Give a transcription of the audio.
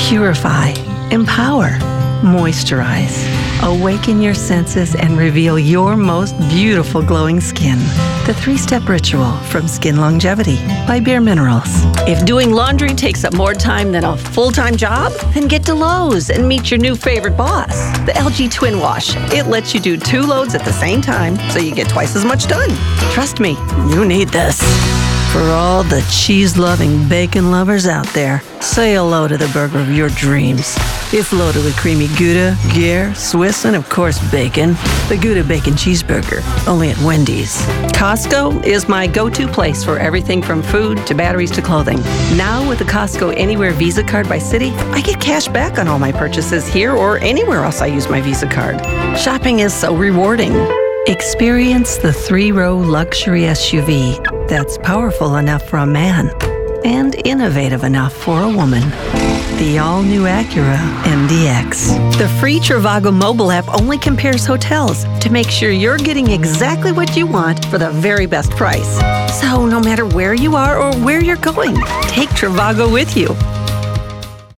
Purify, empower, moisturize, awaken your senses and reveal your most beautiful glowing skin. The 3-step ritual from Skin Longevity by Bare Minerals. If doing laundry takes up more time than a full-time job, then get to Lowe's and meet your new favorite boss, the LG Twin Wash. It lets you do 2 loads at the same time, so you get twice as much done. Trust me, you need this. For all the cheese-loving bacon lovers out there, say hello to the burger of your dreams. It's loaded with creamy Gouda, Gruyere, Swiss, and of course bacon. The Gouda Bacon Cheeseburger, only at Wendy's. Costco is my go-to place for everything from food to batteries to clothing. Now with the Costco Anywhere Visa Card by Citi, I get cash back on all my purchases here or anywhere else I use my Visa card. Shopping is so rewarding. Experience the 3-row luxury SUV that's powerful enough for a man and innovative enough for a woman. The all-new Acura MDX. The free Trivago mobile app only compares hotels to make sure you're getting exactly what you want for the very best price. So no matter where you are or where you're going, take Trivago with you.